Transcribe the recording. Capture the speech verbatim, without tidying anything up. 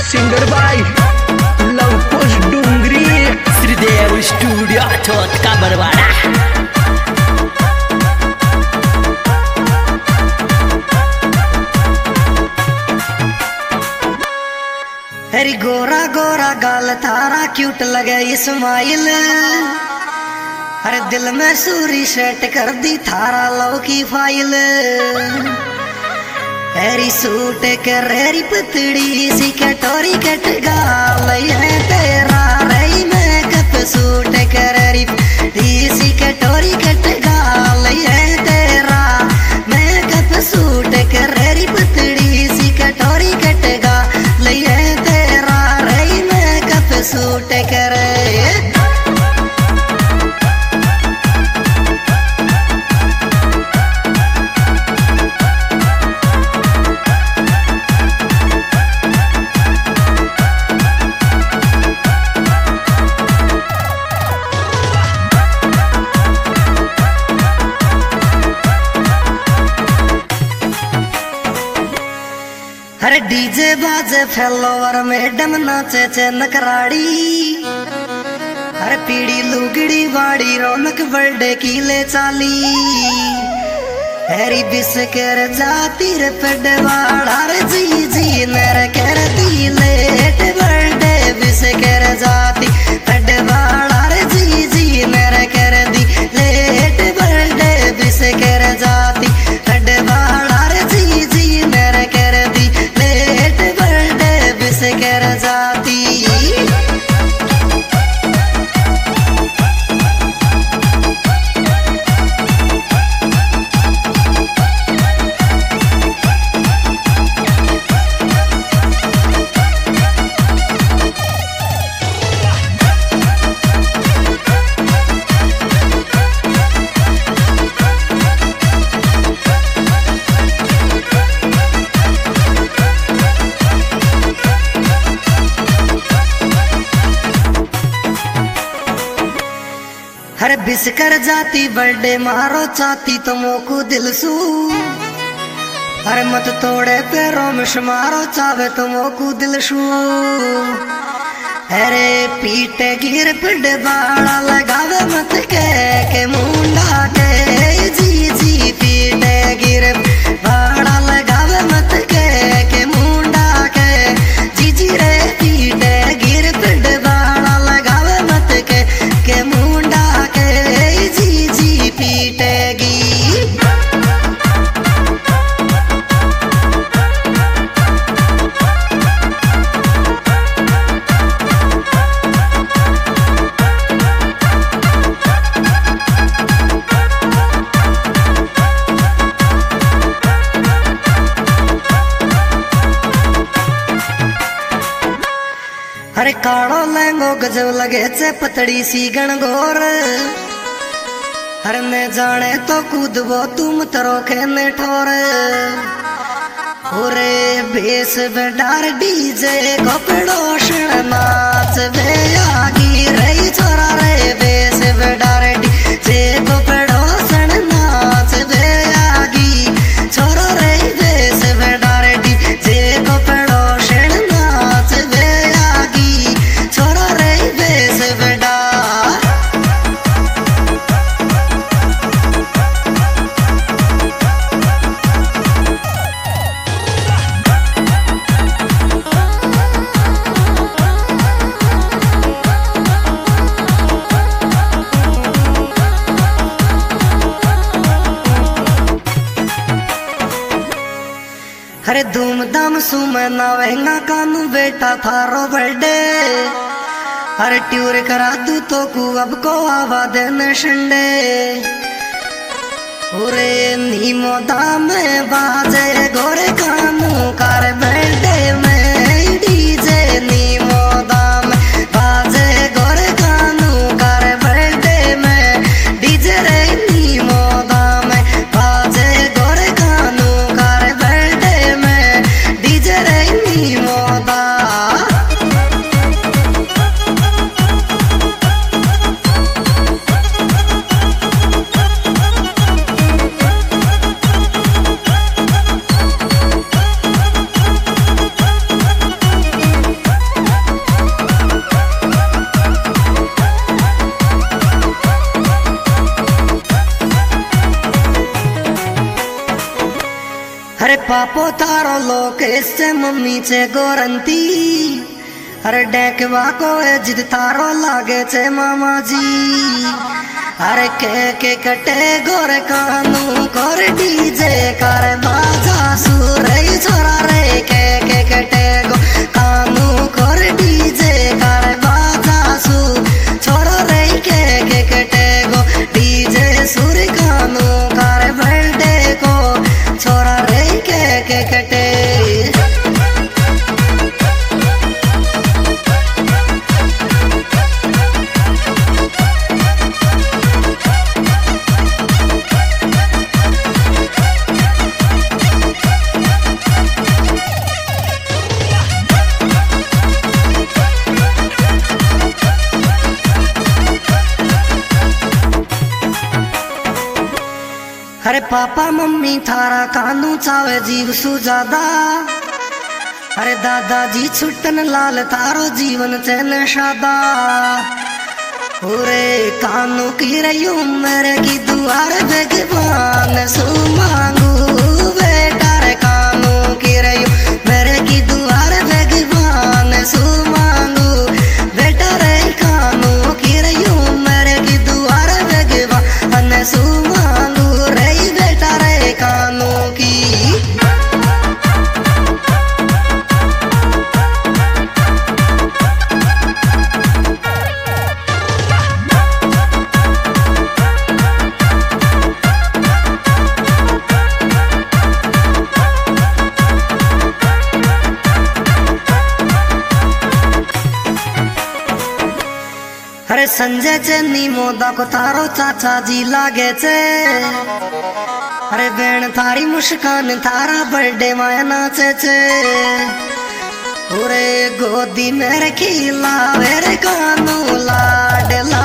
Singer by Lavkush Dongri Shridev studio छोट का बरवाड़ा। अरे गोरा गोरा गाल थारा क्यूट लगे इस्माइल, अरे दिल में सूरी सेट कर दी थारा लो की फाइल। हेरी सूट कर रेरी पतड़ी सी कटोरी कट गाल है तेरा रही मेकअप सूट कर रेरी सी कटोरी कट गाल है तेरा मेकअप सूट कर रेरी पतड़ी सी कटोरी कट गाल है तेरा रही मेकअप सूट करे। अरे डीजे बाजे फैलोवर मैडम नाचे चनकराड़ी, अरे पीड़ी लुगड़ी वाड़ी रौनक बर्थडे की ले चाली। हरी बिस कर जाती रे पडवाड़ा रे जी जी नर कर दी लेट बर्थडे बिस कर जाती पडवाड़ा रे जी जी नर कर दी लेट बर्थडे बिस कर जाती पडवाड़ा रे जी जी नर कर दी लेट बर्थडे बिस कर जाती। अरे बिस कर जाती बर्थडे मारो चाहती तो मोकू दिल सू, अरे मत तोड़े पैरों में मारो चावे तो मोकू दिल सू। अरे पीटे गिर पिड बाड़ा लगावे मत के के मुंडा के जी जी पीटे गिर बाड़ा लगावे मत के के मुंडा के जी जी रे पीटे गिर पिड बाड़ा लगावे मत के के मुंडा जी जी पीटेगी। अरे काड़ो लहंगो गजब लगे चे पतड़ी सी गणगोर, हर ने जाने तो कूदबो तुम तरो खेने ठोर। ओरे बेस बेडार डीजे को पड़ोशन नाच बे आगी रही छोरा रे बेस बेडार डीजे को पड़ोसन नाच बे आगी छोरा रे बेस बेडार डीजे को पड़ोसन नाच बे आगी छोरा रे बेस बेडार। अरे धूमधाम सुमना वहंगा कानू बेटा थारो बर्थडे, अरे ट्यूर करा दू तो कू अब को आवा देने संडे। ओरे नीमो दाम बाजे गोरे कानू कर बर्थडे में डीजे नीमो दाम बाजे गोरे कानू कर बर्थडे में डीजे रे नीमो दाम बाजे गोरे कानू कर बर्थडे में डीजे रे नीमो दाम। बापो थारो लोक इससे मम्मी चे गोरंती अरे डेकवा को जिद थारो लागे चे मामा जी अरे के के कटे गोर कानू कर डीजे कर बाजा सुरे छोरा रे के के कटे गो कानू कर डीजे कर बाजा सु छोरा रे के के कटे गो डीजे सुर कानू कर बर्थडे को छोरा रे के के कटे। अरे पापा मम्मी थारा कानू चावे जीव सु ज्यादा अरे दादाजी छुट्टन लाल थारो जीवन चैन शादा ओरे कानू की रही उम्र की दुआर भगवान सु मांगू बेटा रे कानू की रही मेरे की दुआर भगवान सु मांगू बेटा रे कानू की रही उम्र की दुआर भगवान सु मांगू कानू की। अरे संजय चन्नी मोदा को तारो चाचा जी लागे चे अरे बेण थारी मुस्कान थारा बर्थडे माया नाचे चे ओरे गोदी में रखी लावे रे कानू लाडला